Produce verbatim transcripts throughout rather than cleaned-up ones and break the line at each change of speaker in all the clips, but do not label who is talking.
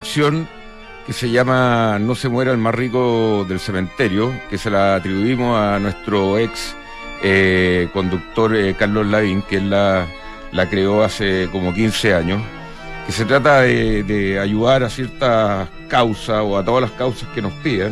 sección que se llama No se muera el más rico del cementerio, que se la atribuimos a nuestro ex eh, conductor eh, Carlos Lavín, que él la, la creó hace como quince años, que se trata de, de ayudar a ciertas causas o a todas las causas que nos pidan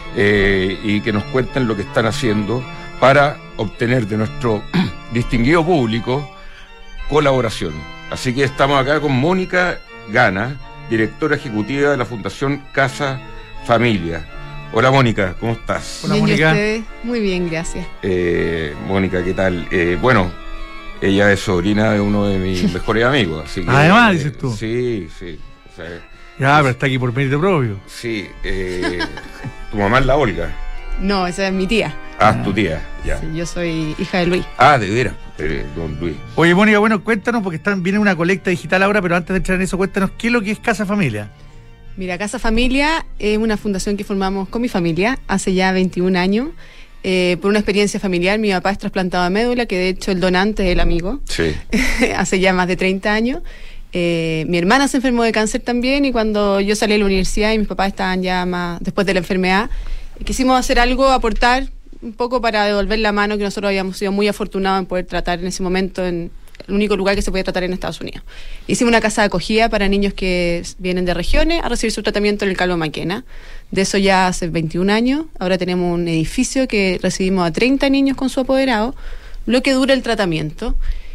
eh, y que nos cuenten lo que están haciendo para obtener de nuestro distinguido público colaboración. Así que estamos acá con Mónica Gana, directora ejecutiva de la Fundación Casa Familia. Hola Mónica, ¿cómo estás?
Hola
Bien,
Mónica.
Muy bien, gracias.
Eh, Mónica, ¿qué tal? Eh, bueno, ella es sobrina de uno de mis mejores amigos, así que...
Además,
eh,
dices tú.
Sí, sí. O sea,
Ya, pero está aquí por mérito propio.
sí, eh, tu mamá es la Olga.
No, esa es mi tía.
Ah, tu tía, ya.
Sí, yo soy hija de Luis.
Ah, de veras, eh, don Luis.
Oye, Mónica, bueno, cuéntanos, porque están, viene una colecta digital ahora, pero antes de entrar en eso, cuéntanos qué es lo que es Casa Familia.
Mira, Casa Familia es una fundación que formamos con mi familia hace ya veintiún años. Eh, por una experiencia familiar, mi papá es trasplantado de médula, que de hecho el donante es el amigo.
Sí.
Hace ya más de treinta años. Eh, mi hermana se enfermó de cáncer también, y cuando yo salí de la universidad y mis papás estaban ya más después de la enfermedad, quisimos hacer algo, aportar un poco para devolver la mano, que nosotros habíamos sido muy afortunados en poder tratar en ese momento en el único lugar que se podía tratar en Estados Unidos. Hicimos una casa de acogida para niños que vienen de regiones a recibir su tratamiento en el Calvo Maquena. De eso ya hace veintiún años. Ahora tenemos un edificio que recibimos a treinta niños con su apoderado, lo que dura el tratamiento.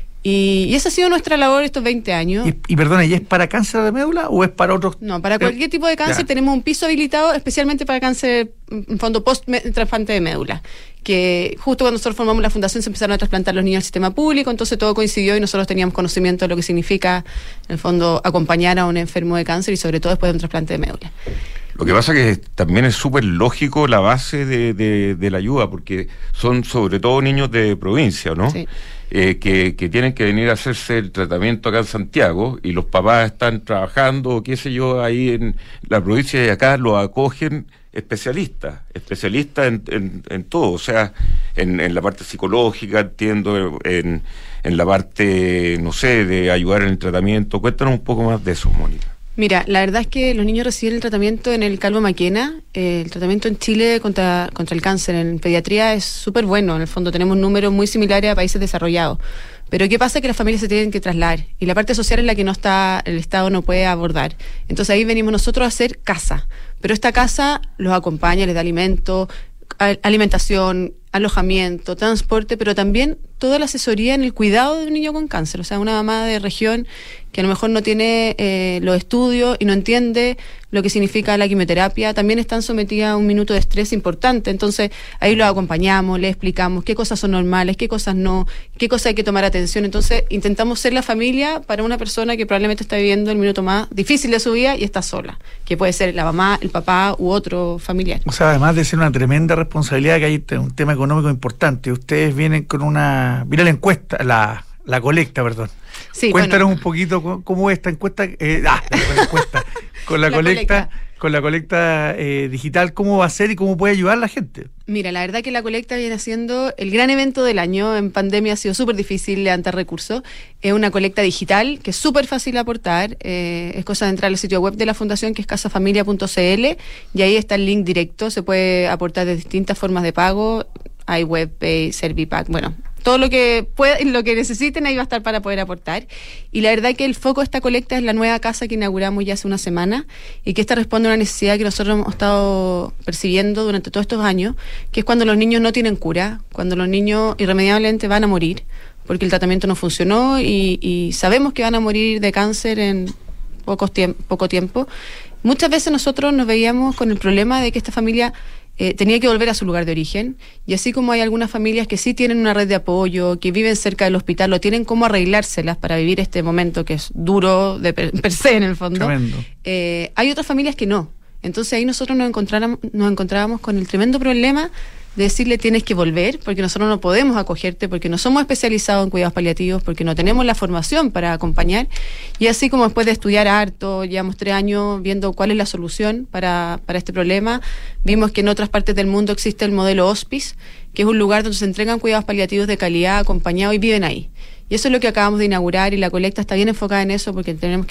Y, y esa ha sido nuestra labor estos veinte años.
Y, y perdona, ¿y es para cáncer de médula o es para otros?
No, para cualquier tipo de cáncer.
Ya.
Tenemos un piso habilitado especialmente para cáncer, en fondo, post-trasplante de médula, que justo cuando nosotros formamos la fundación se empezaron a trasplantar los niños al sistema público, entonces todo coincidió y nosotros teníamos conocimiento de lo que significa, en el fondo, acompañar a un enfermo de cáncer y sobre todo después de un trasplante de médula.
Lo que pasa es que también es súper lógico la base de, de, de la ayuda, porque son sobre todo niños de provincia, ¿no?
Sí.
Eh, que, que tienen que venir a hacerse el tratamiento acá en Santiago y los papás están trabajando, qué sé yo, ahí en la provincia, y acá los acogen especialistas, especialistas en, en, en todo, o sea, en, en la parte psicológica, entiendo, en, en la parte, no sé, de ayudar en el tratamiento. Cuéntanos un poco más de eso, Mónica.
Mira, la verdad es que los niños reciben el tratamiento en el Calvo Maquena. Eh, el tratamiento en Chile contra, contra el cáncer en pediatría es súper bueno. En el fondo tenemos números muy similares a países desarrollados. Pero ¿qué pasa? Que las familias se tienen que trasladar y la parte social es la que no está, el Estado no puede abordar. Entonces ahí venimos nosotros a hacer casa. Pero esta casa los acompaña, les da alimento, alimentación, alojamiento, transporte, pero también toda la asesoría en el cuidado de un niño con cáncer. O sea, una mamá de región que a lo mejor no tiene eh, los estudios y no entiende lo que significa la quimioterapia, también están sometidas a un minuto de estrés importante. Entonces, ahí los acompañamos, les explicamos qué cosas son normales, qué cosas no, qué cosas hay que tomar atención. Entonces, intentamos ser la familia para una persona que probablemente está viviendo el minuto más difícil de su vida y está sola, que puede ser la mamá, el papá u otro familiar.
O sea, además de ser una tremenda responsabilidad, que hay un tema económico importante. Ustedes vienen con una... Mira la encuesta, la, la colecta, perdón.
Sí,
Cuéntanos
bueno.
un poquito cómo, cómo es esta encuesta, eh, ah, la encuesta, con la,
La
colecta,
colecta.
con la colecta eh, digital, cómo va a ser y cómo puede ayudar a la gente.
Mira, la verdad que la colecta viene siendo el gran evento del año. En pandemia ha sido súper difícil levantar recursos. Es una colecta digital que es súper fácil de aportar. Eh, es cosa de entrar al sitio web de la fundación, que es casafamilia punto c l, y ahí está el link directo. Se puede aportar de distintas formas de pago. Hay WebPay, Servipack, bueno, todo lo que pueda, lo que necesiten ahí va a estar para poder aportar. Y la verdad que el foco de esta colecta es la nueva casa que inauguramos ya hace una semana y que esta responde a una necesidad que nosotros hemos estado percibiendo durante todos estos años, que es cuando los niños no tienen cura, cuando los niños irremediablemente van a morir porque el tratamiento no funcionó y, y sabemos que van a morir de cáncer en pocos tiemp- poco tiempo. Muchas veces nosotros nos veíamos con el problema de que esta familia Eh, tenía que volver a su lugar de origen, y así como hay algunas familias que sí tienen una red de apoyo, que viven cerca del hospital, o tienen cómo arreglárselas para vivir este momento que es duro de per, per se en el fondo, eh, hay otras familias que no. Entonces ahí nosotros nos encontrábamos, nos encontrábamos con el tremendo problema de decirle tienes que volver, porque nosotros no podemos acogerte, porque no somos especializados en cuidados paliativos, porque no tenemos la formación para acompañar. Y así como después de estudiar harto, llevamos tres años viendo cuál es la solución para, para este problema, vimos que en otras partes del mundo existe el modelo hospice, que es un lugar donde se entregan cuidados paliativos de calidad, acompañados, y viven ahí. Y eso es lo que acabamos de inaugurar, y la colecta está bien enfocada en eso, porque tenemos que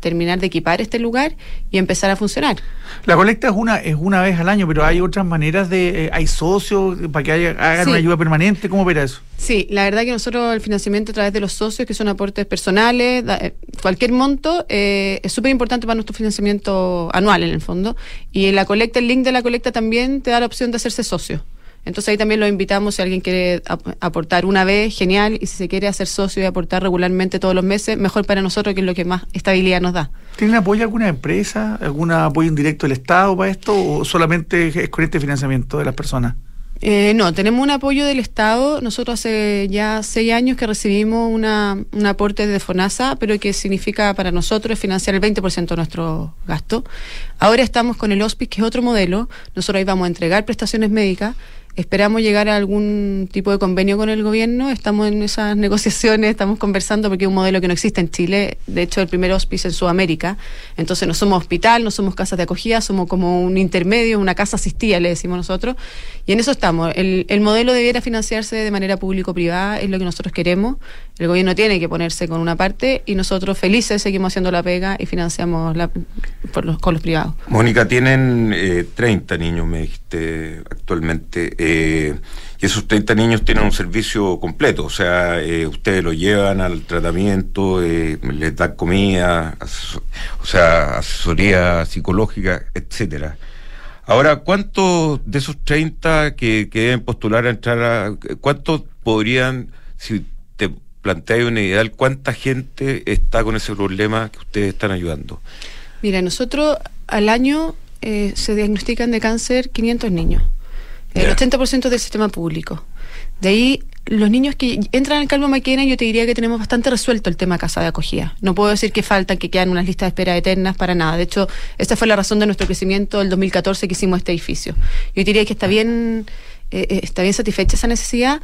terminar de equipar este lugar y empezar a funcionar.
La colecta es una es una vez al año, pero hay otras maneras de... Eh, ¿hay socios para que haya, hagan
Sí.
una ayuda permanente? ¿Cómo opera eso?
Sí, la verdad que nosotros el financiamiento a través de los socios, que son aportes personales, da, eh, cualquier monto, eh, es súper importante para nuestro financiamiento anual en el fondo. Y en la colecta, el link de la colecta también te da la opción de hacerse socio. Entonces ahí también lo invitamos, si alguien quiere ap- aportar una vez, genial, y si se quiere hacer socio y aportar regularmente todos los meses, mejor para nosotros, que es lo que más estabilidad nos da.
¿Tienen apoyo alguna empresa, algún apoyo indirecto del Estado para esto o solamente es con este financiamiento de las personas?
Eh, no, tenemos un apoyo del Estado. Nosotros hace ya seis años que recibimos una, un aporte de FONASA, pero que significa para nosotros financiar el veinte por ciento de nuestro gasto. Ahora estamos con el Hospice, que es otro modelo. Nosotros ahí vamos a entregar prestaciones médicas. Esperamos llegar a algún tipo de convenio con el gobierno. Estamos en esas negociaciones, estamos conversando porque es un modelo que no existe en Chile. De hecho, el primer hospice en Sudamérica. Entonces no somos hospital, no somos casas de acogida, somos como un intermedio, una casa asistida, le decimos nosotros. Y en eso estamos. El, el modelo debiera financiarse de manera público-privada, es lo que nosotros queremos. El gobierno tiene que ponerse con una parte y nosotros felices seguimos haciendo la pega y financiamos la, por los, con los privados.
Mónica, tienen eh, treinta niños, me dijiste actualmente, eh, y esos treinta niños tienen un servicio completo, o sea, eh, ustedes los llevan al tratamiento, eh, les dan comida, asesor, o sea, asesoría psicológica, etcétera. Ahora, ¿cuántos de esos treinta que, que deben postular a entrar a... ¿Cuántos podrían, si te planteáis una ideal, cuánta gente está con ese problema que ustedes están ayudando?
Mira, nosotros al año eh, se diagnostican de cáncer quinientos niños. El
Yeah.
ochenta por ciento del sistema público. De ahí, los niños que entran al Calvo Maquena, yo te diría que tenemos bastante resuelto el tema casa de acogida. No puedo decir que faltan, que quedan unas listas de espera eternas, para nada. De hecho, esta fue la razón de nuestro crecimiento del dos mil catorce que hicimos este edificio. Yo diría que está bien... Eh, está bien satisfecha esa necesidad.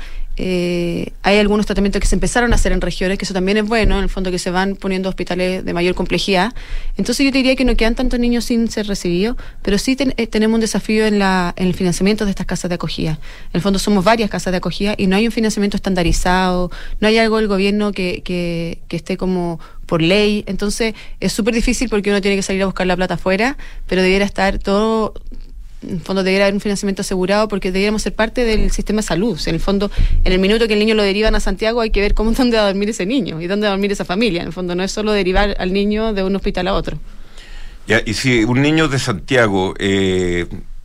Eh, hay algunos tratamientos que se empezaron a hacer en regiones, que eso también es bueno, en el fondo, que se van poniendo hospitales de mayor complejidad. Entonces yo te diría que no quedan tantos niños sin ser recibidos, pero sí ten, eh, tenemos un desafío en, la, en el financiamiento de estas casas de acogida. En el fondo somos varias casas de acogida y no hay un financiamiento estandarizado, no hay algo del gobierno que, que, que esté como por ley. Entonces es súper difícil porque uno tiene que salir a buscar la plata afuera, pero debiera estar todo... En el fondo debería haber un financiamiento asegurado porque deberíamos ser parte del sistema de salud. O sea, en el fondo, en el minuto que el niño lo derivan a Santiago, hay que ver cómo dónde va a dormir ese niño y dónde va a dormir esa familia. En el fondo no es solo derivar al niño de un hospital a otro.
Ya, y si un niño de Santiago eh,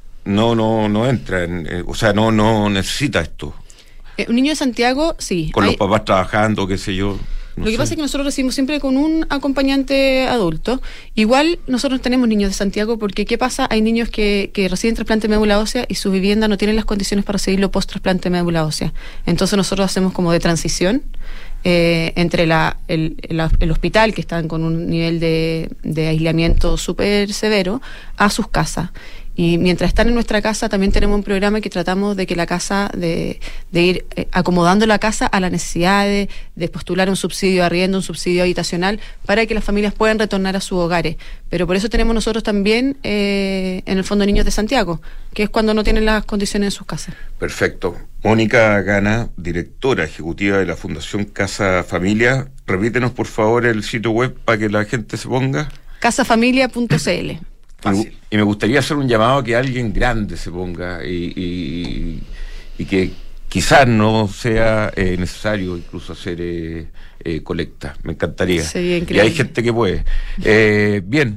no no no entra, en, eh, o sea, no no necesita esto.
Eh, un niño de Santiago, sí.
Con
hay,
los papás trabajando, qué sé yo. No
lo que
sé.
pasa es que nosotros recibimos siempre con un acompañante adulto. Igual nosotros tenemos niños de Santiago porque ¿qué pasa? Hay niños que, que reciben trasplante de médula ósea y su vivienda no tiene las condiciones para recibirlo post trasplante de médula ósea. Entonces nosotros hacemos como de transición eh, entre la, el, el, el hospital, que están con un nivel de, de aislamiento súper severo, a sus casas. Y mientras están en nuestra casa también tenemos un programa que tratamos de que la casa, de, de ir eh, acomodando la casa a las necesidades, de postular un subsidio de arriendo, un subsidio habitacional, para que las familias puedan retornar a sus hogares. Pero por eso tenemos nosotros también, eh, en el Fondo Niños de Santiago, que es cuando no tienen las condiciones en sus casas.
Perfecto. Mónica Gana, directora ejecutiva de la Fundación Casa Familia. Repítenos, por favor, el sitio web para que la gente se ponga.
casa familia punto c l.
Fácil. Y me gustaría hacer un llamado a que alguien grande se ponga y, y, y que quizás no sea eh, necesario incluso hacer eh, eh, colecta. Me encantaría.
Sería
Y
increíble.
hay gente que puede. Eh, bien,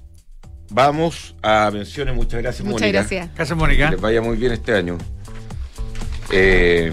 vamos a menciones. Muchas gracias,
Muchas
Mónica.
gracias.
Gracias,
Que
Mónica.
les vaya muy bien este año. Eh,